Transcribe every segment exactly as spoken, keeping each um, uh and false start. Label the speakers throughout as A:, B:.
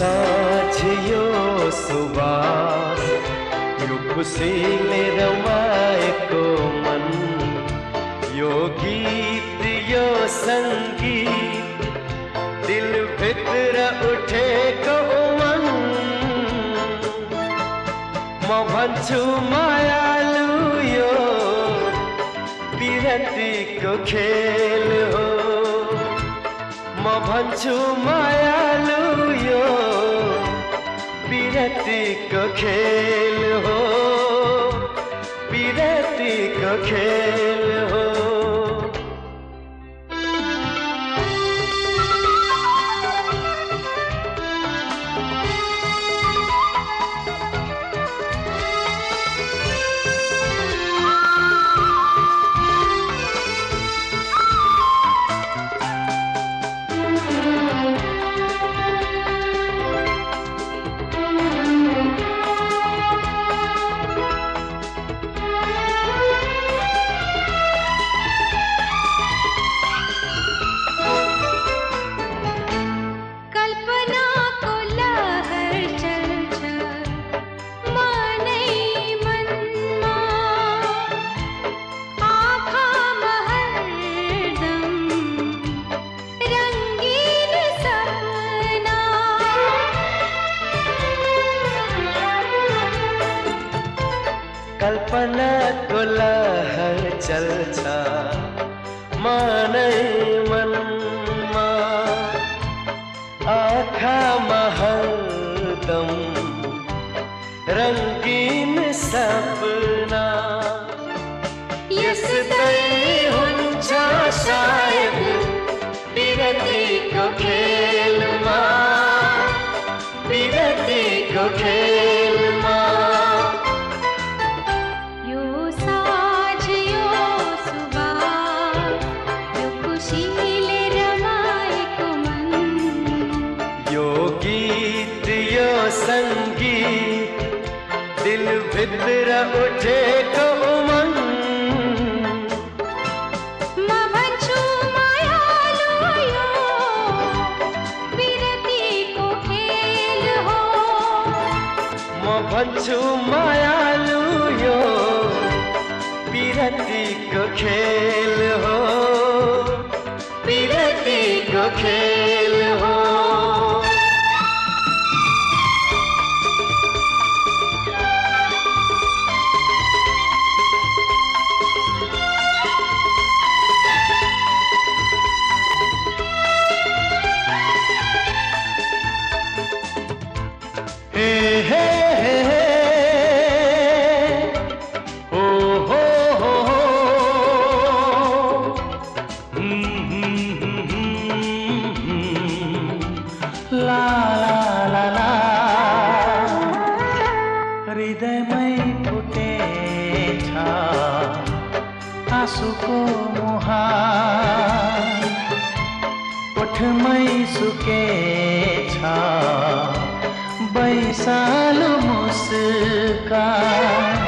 A: साँझ यो सुबास यो खुसीले रमाएको मन यो गीत यो सङ्गीत दिलभित्र उठेको मन म भन्छु मायालु यो विरतीको खेल हो म भन्छु मायालु यो विरतीको खेल हो विरतीको खेल हो कल्पनाको लहर चल्छ मनै मनमा आँखामा हरदम रङ्गीन सपना यस्तै हुन्छ सायद विरतीको खेलमा विरतीको खेलमा संगीत दिलभित्र उठेको मन
B: म भन्छु मायालु यो विरतीको खेल हो
A: म भन्छु मायालु यो विरतीको खेल हो विरतीको खेल हो
C: हृदयमै फुटेछ आँसुको मुहार ओठमै सुकेछ बैसालो मुस्कान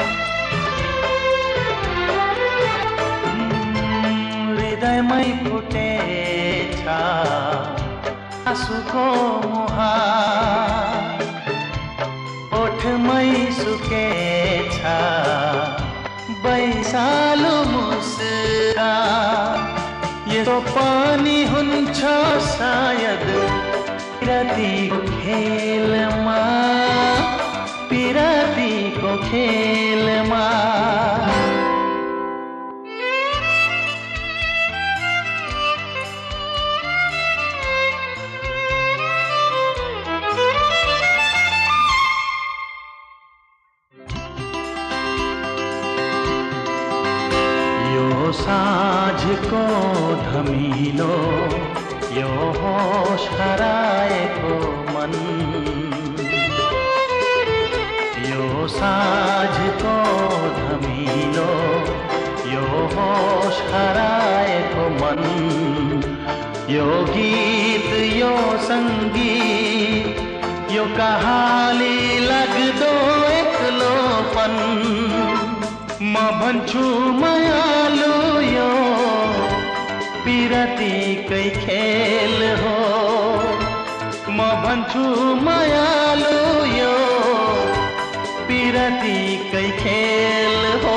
C: हृदयमै फुटेछ आँसुको मुहार ओठमै सुकेछ बैसालो मुस्कान यो पानी हुन्छ सायद पिरतीको खेलमा पिरतीको खेलमा साँझको धमिलो यो होश हराएको मन यो साँझको धमिलो यो होश हराएको मन यो गीत यो सङ्गीत यो कहाली लाग्दो एक्लोपन म भन्छु मायालु यो विरतीकै खेल हो म भन्छु मायालु यो पिरतीकै खेल हो,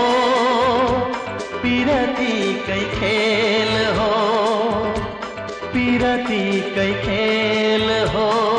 C: पिरतीकै खेल हो, पिरतीकै खेल हो।